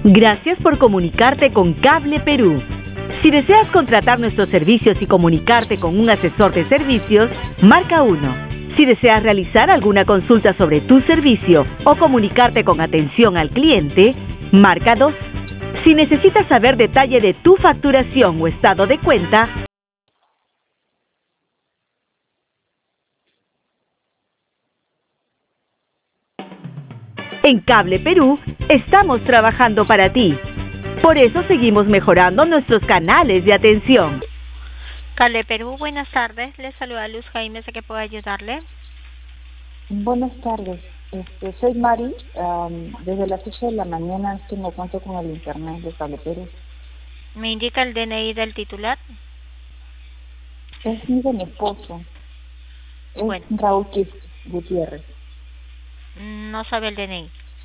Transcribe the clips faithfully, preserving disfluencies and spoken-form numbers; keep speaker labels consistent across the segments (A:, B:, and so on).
A: Gracias por comunicarte con Cable Perú. Si deseas contratar nuestros servicios y comunicarte con un asesor de servicios, marca uno. Si deseas realizar alguna consulta sobre tu servicio o comunicarte con atención al cliente, marca dos. Si necesitas saber detalle de tu facturación o estado de cuenta, en Cable Perú estamos trabajando para ti. Por eso seguimos mejorando nuestros canales de atención.
B: Cable Perú, buenas tardes. Les saluda Luz Jaime, ¿sé que puedo ayudarle?
C: Buenas tardes. Este, soy Mari. Um, desde las ocho de la mañana tengo cuenta con el internet de Cable Perú.
B: ¿Me indica el D N I del titular?
C: Es mi de mi esposo. Es
B: Bueno.
C: Raúl Gutiérrez.
B: No sabe el D N I.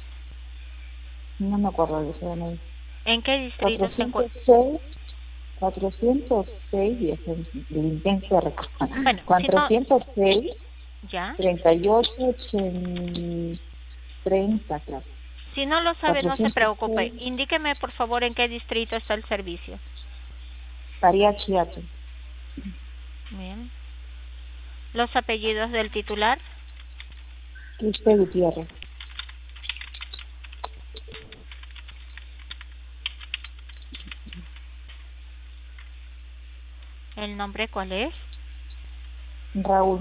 C: No me acuerdo de ese D N I.
B: ¿En qué distrito se encuentra?
C: cuatrocientos seis, y es el, el intento de recordar.
B: Bueno,
C: cuatrocientos seis,
B: si no, ¿ya?
C: treinta y ocho, treinta, claro.
B: Si no lo sabe, no se preocupe.
C: cuatrocientos seis.
B: Indíqueme, por favor, en qué distrito está el servicio.
C: Pariachiato.
B: Bien. ¿Los apellidos del titular?
C: Quispe Gutiérrez.
B: ¿El nombre cuál es?
C: Raúl.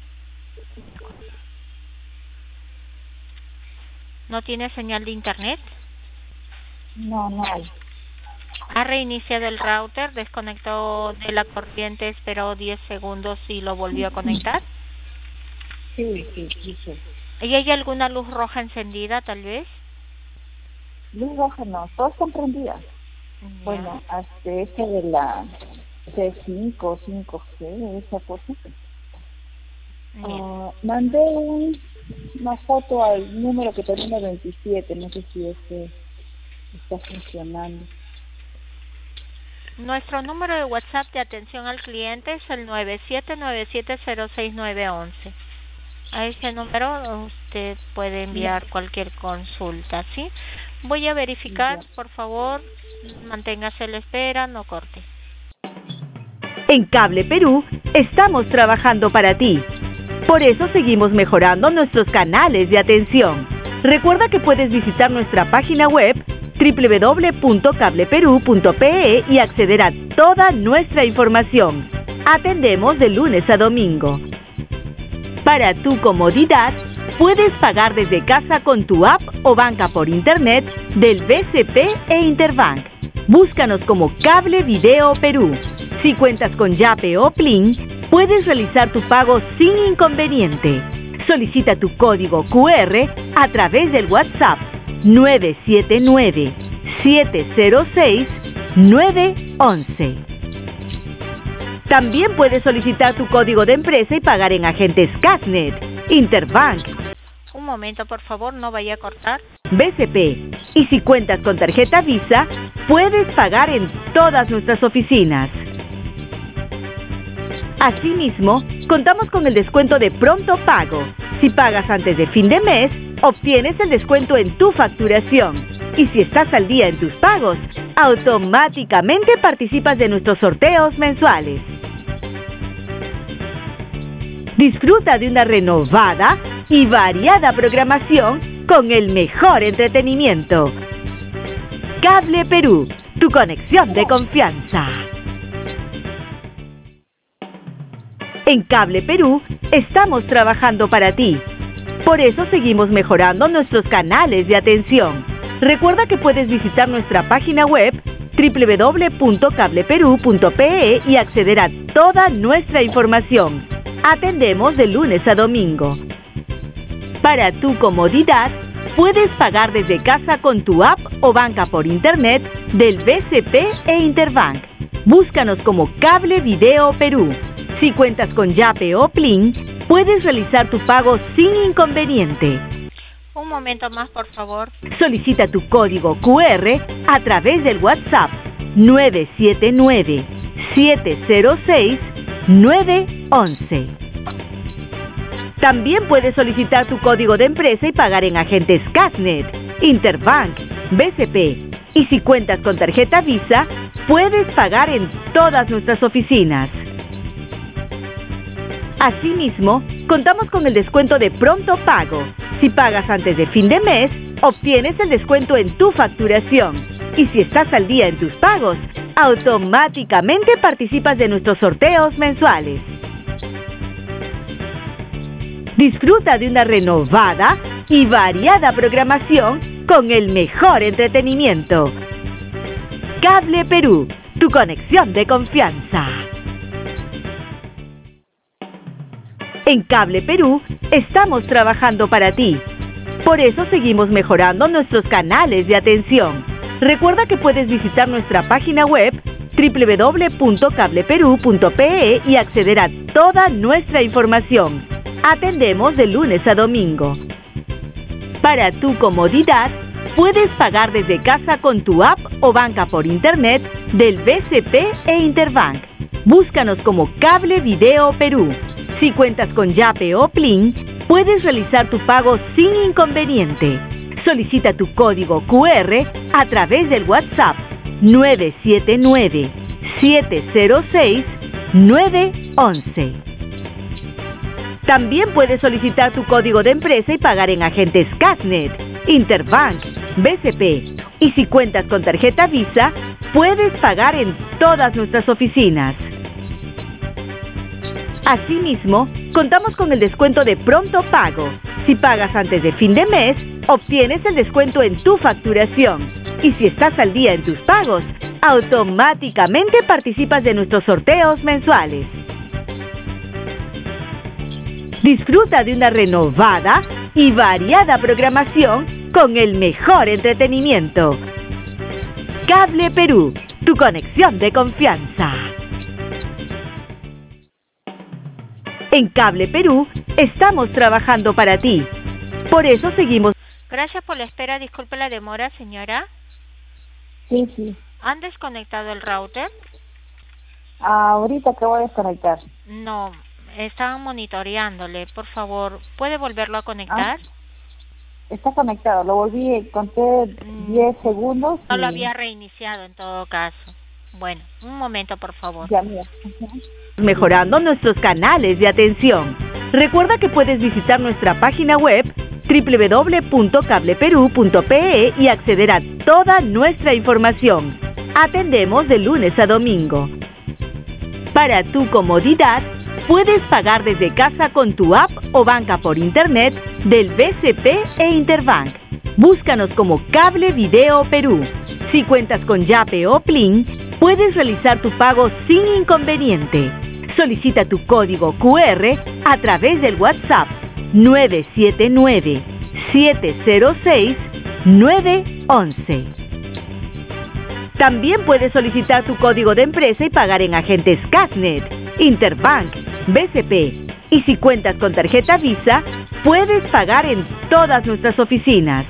B: ¿No tiene señal de internet?
C: No, no hay.
B: ¿Ha reiniciado el router, desconectó de la corriente, esperó diez segundos y lo volvió a conectar?
C: Sí, sí, sí, sí.
B: ¿Y hay alguna luz roja encendida, tal vez?
C: Luz roja no, todas están prendidas.
B: Ya.
C: Bueno, hasta ese de la C cinco, cinco G, esa cosa. Uh, mandé un, una foto al número que termina veintisiete, no sé si ese está funcionando.
B: Nuestro número de WhatsApp de atención al cliente es el nueve siete nueve siete cero seis nueve uno uno. A ese número usted puede enviar cualquier consulta, ¿sí? Voy a verificar, por favor, manténgase a la espera, no corte.
A: En Cable Perú estamos trabajando para ti. Por eso seguimos mejorando nuestros canales de atención. Recuerda que puedes visitar nuestra página web doble u doble u doble u punto cable perú punto pe e y acceder a toda nuestra información. Atendemos de lunes a domingo. Para tu comodidad, puedes pagar desde casa con tu app o banca por internet del B C P e Interbank. Búscanos como Cable Video Perú. Si cuentas con Yape o Plin, puedes realizar tu pago sin inconveniente. Solicita tu código cu erre a través del WhatsApp nueve siete nueve siete cero seis nueve uno uno. También puedes solicitar tu código de empresa y pagar en agentes Casnet, Interbank,
B: Un momento, por favor, no vaya a cortar.
A: B C P. Y si cuentas con tarjeta Visa, puedes pagar en todas nuestras oficinas. Asimismo, contamos con el descuento de pronto pago. Si pagas antes de fin de mes, obtienes el descuento en tu facturación. Y si estás al día en tus pagos, automáticamente participas de nuestros sorteos mensuales. Disfruta de una renovada y variada programación con el mejor entretenimiento. Cable Perú, tu conexión de confianza. En Cable Perú estamos trabajando para ti. Por eso seguimos mejorando nuestros canales de atención. Recuerda que puedes visitar nuestra página web doble u doble u doble u punto cable perú punto pe e y acceder a toda nuestra información. Atendemos de lunes a domingo. Para tu comodidad, puedes pagar desde casa con tu app o banca por internet del B C P e Interbank. Búscanos como Cable Video Perú. Si cuentas con Yape o Plin, puedes realizar tu pago sin inconveniente.
B: Un momento más, por favor.
A: Solicita tu código cu erre a través del WhatsApp nueve siete nueve siete cero seis nueve uno uno. También puedes solicitar tu código de empresa y pagar en agentes Casnet, Interbank, B C P. Y si cuentas con tarjeta Visa, puedes pagar en todas nuestras oficinas. Asimismo, contamos con el descuento de pronto pago. Si pagas antes de fin de mes, obtienes el descuento en tu facturación. Y si estás al día en tus pagos, automáticamente participas de nuestros sorteos mensuales. Disfruta de una renovada y variada programación con el mejor entretenimiento. Cable Perú, tu conexión de confianza. En Cable Perú estamos trabajando para ti. Por eso seguimos mejorando nuestros canales de atención. Recuerda que puedes visitar nuestra página web doble u doble u doble u punto cable perú punto pe e y acceder a toda nuestra información. Atendemos de lunes a domingo. Para tu comodidad, puedes pagar desde casa con tu app o banca por internet del B C P e Interbank. Búscanos como Cable Video Perú. Si cuentas con Yape o Plin, puedes realizar tu pago sin inconveniente. Solicita tu código cu erre a través del WhatsApp nueve siete nueve, siete cero seis, nueve uno. También puedes solicitar tu código de empresa y pagar en agentes Casnet, Interbank, B C P. Y si cuentas con tarjeta Visa, puedes pagar en todas nuestras oficinas. Asimismo, contamos con el descuento de pronto pago. Si pagas antes de fin de mes, obtienes el descuento en tu facturación. Y si estás al día en tus pagos, automáticamente participas de nuestros sorteos mensuales. Disfruta de una renovada y variada programación con el mejor entretenimiento. Cable Perú, tu conexión de confianza. En Cable Perú estamos trabajando para ti. Por eso seguimos.
B: Gracias por la espera. Disculpe la demora, señora.
C: Sí, sí.
B: ¿Han desconectado el router?
C: Ahorita acabo de desconectar.
B: No, estaban monitoreándole. Por favor, ¿puede volverlo a conectar?
C: Ah, está conectado. Lo volví, conté diez segundos.
B: No
C: y...
B: lo había reiniciado en todo caso. Bueno, un momento, por favor.
C: Ya, mira.
A: Mejorando nuestros canales de atención. Recuerda que puedes visitar nuestra página web doble u doble u doble u punto cable perú punto pe e y acceder a toda nuestra información. Atendemos de lunes a domingo. Para tu comodidad, puedes pagar desde casa con tu app o banca por internet del B C P e Interbank. Búscanos como Cable Video Perú. Si cuentas con Yape o Plin, puedes realizar tu pago sin inconveniente. Solicita tu código cu erre a través del WhatsApp nueve siete nueve, siete cero seis, nueve uno. También puedes solicitar tu código de empresa y pagar en agentes Casnet, Interbank, B C P. Y si cuentas con tarjeta Visa, puedes pagar en todas nuestras oficinas.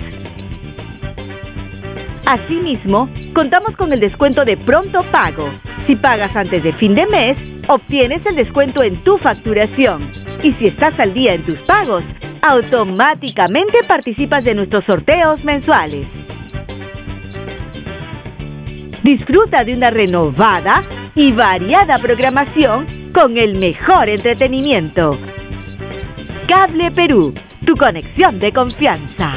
A: Asimismo, contamos con el descuento de pronto pago. Si pagas antes de fin de mes, obtienes el descuento en tu facturación. Y si estás al día en tus pagos, automáticamente participas de nuestros sorteos mensuales. Disfruta de una renovada y variada programación con el mejor entretenimiento. Cable Perú, tu conexión de confianza.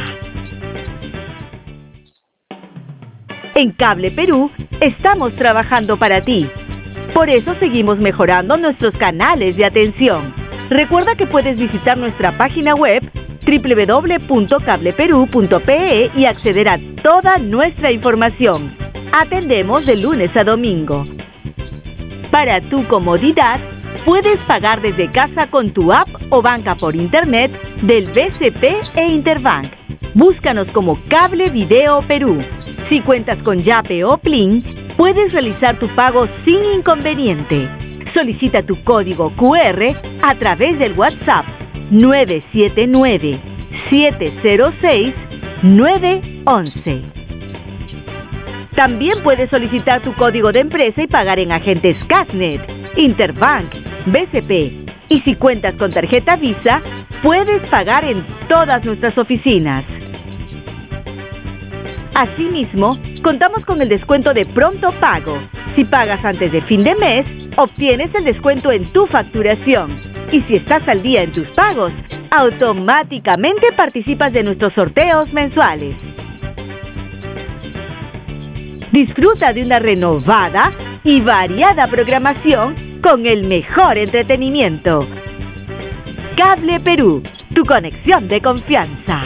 A: En Cable Perú estamos trabajando para ti. Por eso seguimos mejorando nuestros canales de atención. Recuerda que puedes visitar nuestra página web doble u doble u doble u punto cable perú punto pe e y acceder a toda nuestra información. Atendemos de lunes a domingo. Para tu comodidad, puedes pagar desde casa con tu app o banca por internet del B C P e Interbank. Búscanos como Cable Video Perú. Si cuentas con Yape o Plin, puedes realizar tu pago sin inconveniente. Solicita tu código cu erre a través del WhatsApp nueve siete nueve, siete cero seis, nueve uno. También puedes solicitar tu código de empresa y pagar en agentes Casnet, Interbank, B C P. Y si cuentas con tarjeta Visa, puedes pagar en todas nuestras oficinas. Asimismo, contamos con el descuento de pronto pago. Si pagas antes de fin de mes, obtienes el descuento en tu facturación. Y si estás al día en tus pagos, automáticamente participas de nuestros sorteos mensuales. Disfruta de una renovada y variada programación con el mejor entretenimiento. Cable Perú, tu conexión de confianza.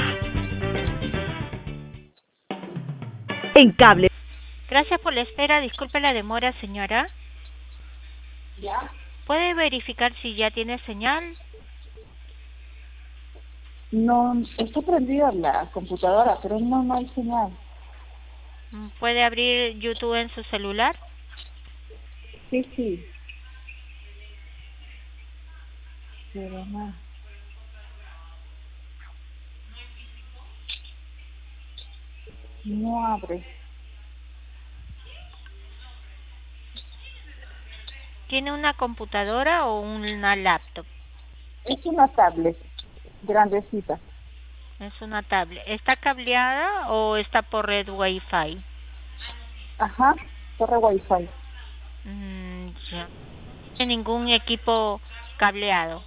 A: En Cable.
B: Gracias por la espera. Disculpe la demora, señora.
C: ¿Ya?
B: ¿Puede verificar si ya tiene señal?
C: No, está prendida la computadora, pero no, no hay señal.
B: ¿Puede abrir YouTube en su celular?
C: Sí, sí. Pero no. No abre.
B: ¿Tiene una computadora o una laptop?
C: Es una tablet grandecita.
B: Es una tablet. ¿Está cableada o está por red Wi-Fi?
C: Ajá, torre Wi-Fi.
B: Mm, ya. ¿No tiene ningún equipo cableado?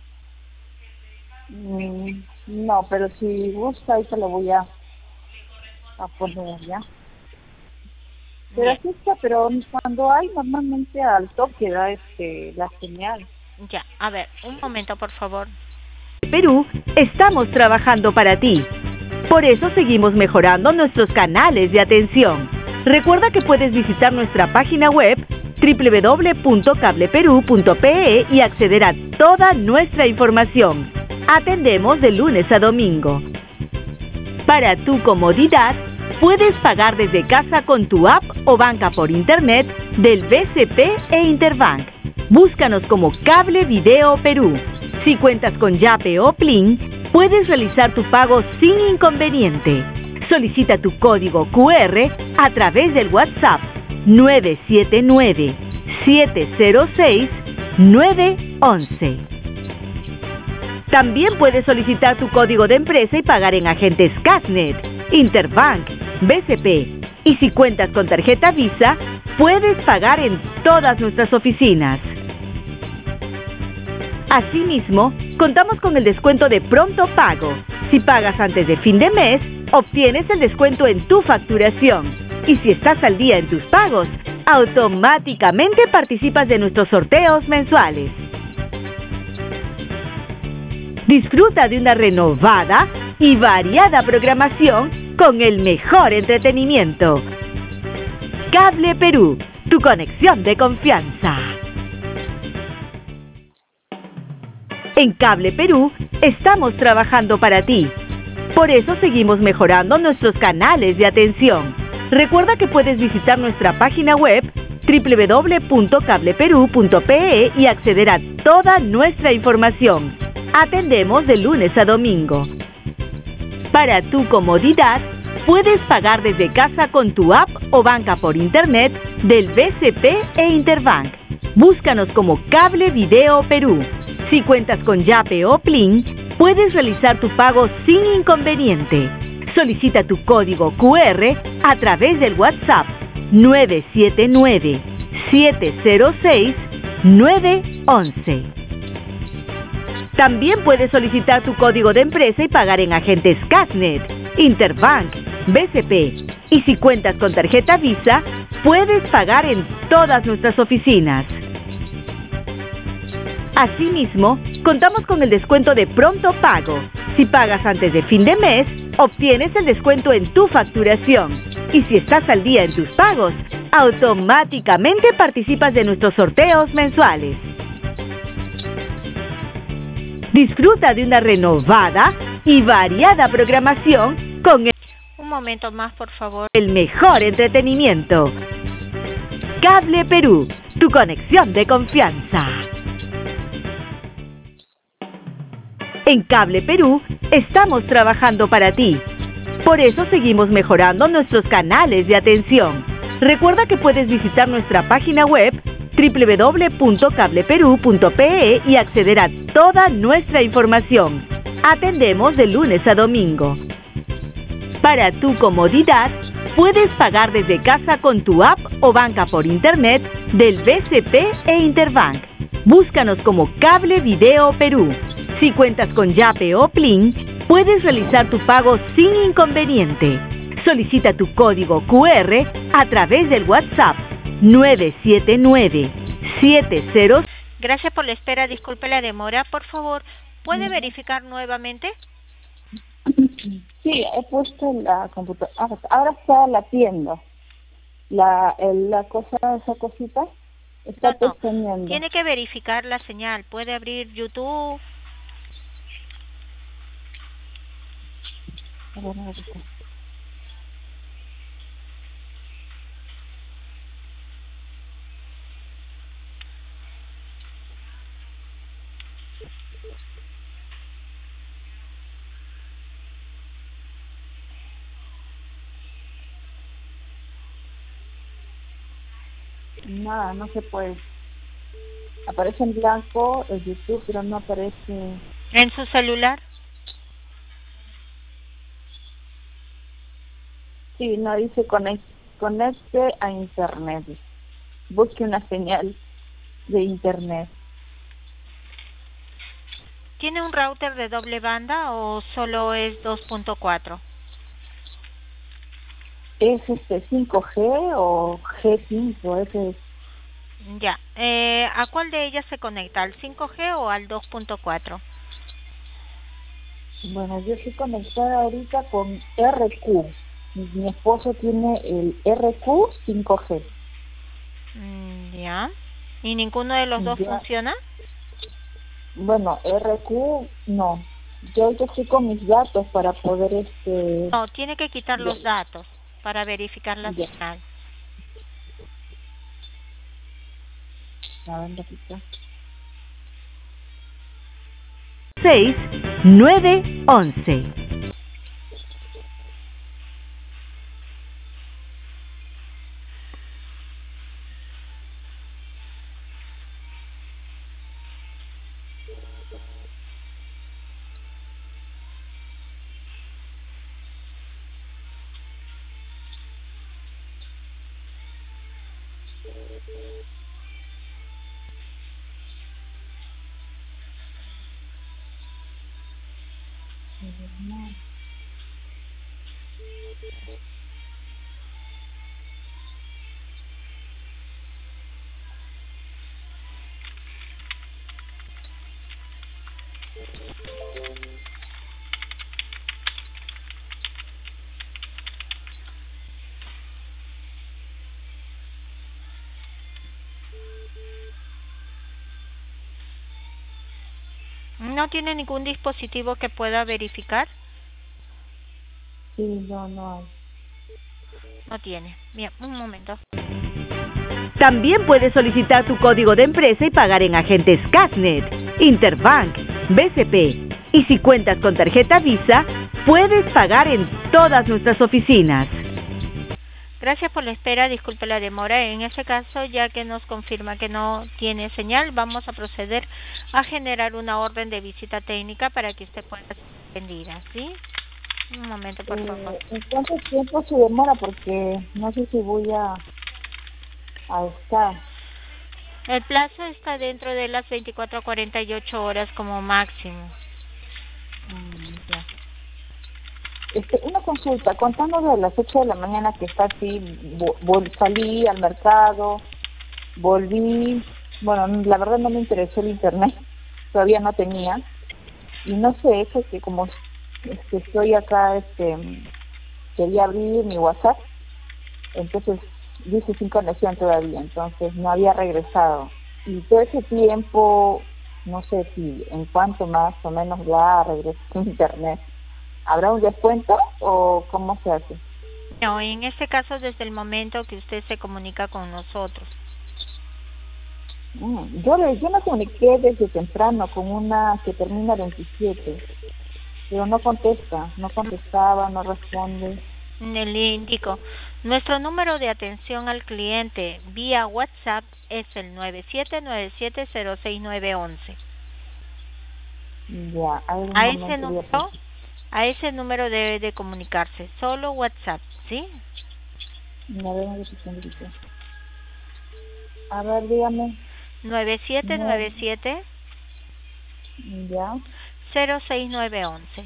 C: Mm, no, pero si gusta, ahí te lo voy a, a poner, ¿ya? Pero
B: Bien.
C: así está, pero cuando hay, normalmente al toque da este, la señal.
B: Ya, a ver, un momento, por favor.
A: Perú, estamos trabajando para ti. Por eso seguimos mejorando nuestros canales de atención. Recuerda que puedes visitar nuestra página web doble u doble u doble u punto cable perú punto pe e y acceder a toda nuestra información. Atendemos de lunes a domingo. Para tu comodidad, puedes pagar desde casa con tu app o banca por internet del B C P e Interbank. Búscanos como Cable Video Perú. Si cuentas con Yape o Plin, puedes realizar tu pago sin inconveniente. Solicita tu código cu erre a través del WhatsApp nueve siete nueve, siete cero seis, nueve once. También puedes solicitar tu código de empresa y pagar en agentes Casnet, Interbank, B C P. Y si cuentas con tarjeta Visa, puedes pagar en todas nuestras oficinas. Asimismo, contamos con el descuento de pronto pago. Si pagas antes de fin de mes, obtienes el descuento en tu facturación. Y si estás al día en tus pagos, automáticamente participas de nuestros sorteos mensuales. Disfruta de una renovada y variada programación con el mejor entretenimiento. Cable Perú, tu conexión de confianza. En Cable Perú, estamos trabajando para ti. Por eso seguimos mejorando nuestros canales de atención. Recuerda que puedes visitar nuestra página web doble u doble u doble u punto cable perú punto pe e y acceder a toda nuestra información. Atendemos de lunes a domingo. Para tu comodidad, puedes pagar desde casa con tu app o banca por internet del B C P e Interbank. Búscanos como Cable Video Perú. Si cuentas con Yape o Plin, puedes realizar tu pago sin inconveniente. Solicita tu código cu erre a través del WhatsApp nueve siete nueve, siete cero seis, nueve once. También puedes solicitar tu código de empresa y pagar en agentes Casnet, Interbank, B C P. Y si cuentas con tarjeta Visa, puedes pagar en todas nuestras oficinas. Asimismo, contamos con el descuento de pronto pago. Si pagas antes de fin de mes, obtienes el descuento en tu facturación. Y si estás al día en tus pagos, automáticamente participas de nuestros sorteos mensuales. Disfruta de una renovada y variada programación con el,
B: Un momento más, por favor.
A: el mejor entretenimiento. Cable Perú, tu conexión de confianza. En Cable Perú, estamos trabajando para ti. Por eso seguimos mejorando nuestros canales de atención. Recuerda que puedes visitar nuestra página web doble u doble u doble u punto cable perú punto pe e y acceder a toda nuestra información. Atendemos de lunes a domingo. Para tu comodidad, puedes pagar desde casa con tu app o banca por internet del B C P e Interbank. Búscanos como Cable Video Perú. Si cuentas con Yape o Plin, puedes realizar tu pago sin inconveniente. Solicita tu código Q R a través del WhatsApp nueve siete nueve siete cero.
B: Gracias por la espera, disculpe la demora. Por favor, ¿puede verificar nuevamente?
C: Sí, he puesto la computadora. Ahora está la tienda. La, el- la cosa, esa cosita, está
B: No, no.
C: pestañeando.
B: Tiene que verificar la señal. Puede abrir YouTube.
C: A ver, a ver, a ver. Nada, no se puede. Aparece en blanco el YouTube, pero no aparece.
B: ¿En su celular?
C: Sí, no dice conec- conecte a internet. Busque una señal de internet.
B: ¿Tiene un router de doble banda o solo es dos punto cuatro?
C: ¿Es este cinco G o G cinco? Ese es.
B: Ya. Eh, ¿A cuál de ellas se conecta? ¿Al cinco G o al dos punto cuatro?
C: Bueno, yo estoy conectada ahorita con R Q. Mi, mi esposo tiene el R Q cinco G.
B: Mm, ya. ¿Y ninguno de los dos
C: Ya.
B: funciona?
C: Bueno, R Q no. Yo ahorita estoy con mis datos para poder este.
B: No, tiene que quitar
C: Ya.
B: los datos para verificar la
C: Ya.
B: señal.
C: A ver, un ratito.
A: seis nueve once.
B: ¿No tiene ningún dispositivo que pueda verificar?
C: Sí, no, no hay.
B: No tiene. Bien, un momento.
A: También puedes solicitar tu código de empresa y pagar en agentes Casnet, Interbank, B C P. Y si cuentas con tarjeta Visa, puedes pagar en todas nuestras oficinas.
B: Gracias por la espera, disculpe la demora. En este caso, ya que nos confirma que no tiene señal, vamos a proceder a generar una orden de visita técnica para que usted pueda ser atendida, ¿sí? Un momento, por favor.
C: Eh, ¿En cuánto tiempo se demora? Porque no sé si voy a, a estar.
B: El plazo está dentro de las veinticuatro a cuarenta y ocho horas como máximo.
C: Mm, ya. Este, una consulta, contando de las ocho de la mañana que está así, vo- vol- salí al mercado, volví, bueno, la verdad no me interesó el internet, todavía no tenía, y no sé, eso que como este, estoy acá, este, quería abrir mi WhatsApp, entonces dice sin conexión todavía, entonces no había regresado, y todo ese tiempo, no sé si en cuánto más o menos ya regresé a internet. ¿Habrá un descuento o cómo se hace?
B: No, en este caso desde el momento que usted se comunica con nosotros.
C: Mm, Yo, le, yo me comuniqué desde temprano con una que termina veintisiete, pero no contesta, no contestaba, no responde.
B: Le indico, nuestro número de atención al cliente vía WhatsApp es el nueve siete nueve siete cero seis nueve once.
C: Ya, hay un
B: A ese
C: momento.
B: número, a ese número debe de comunicarse, solo WhatsApp, ¿sí?
C: A ver, no sé qué. A ver, dígame.
B: nueve siete nueve siete
C: Ya,
B: cero seis nueve once.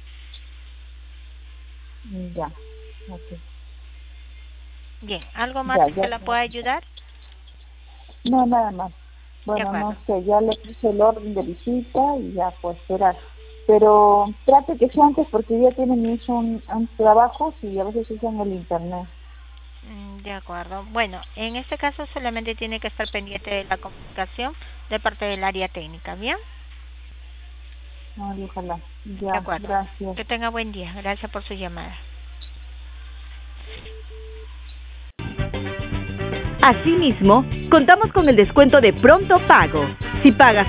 C: ya. Ok.
B: Bien, ¿algo más
C: Ya,
B: en
C: ya.
B: que la pueda ayudar?
C: No, nada más.
B: De
C: Bueno, no
B: acuerdo.
C: sé, ya le puse el orden de visita y ya puedo esperar. Pero trate que sea antes porque ya tienen hecho un, un trabajo y a veces usan el internet.
B: Mm, De acuerdo. Bueno, en este caso solamente tiene que estar pendiente de la comunicación de parte del área técnica, ¿bien?
C: Ay, ojalá.
B: De
C: Ya,
B: acuerdo.
C: gracias.
B: Que tenga buen día. Gracias por su llamada.
A: Asimismo, contamos con el descuento de pronto pago. Si pagas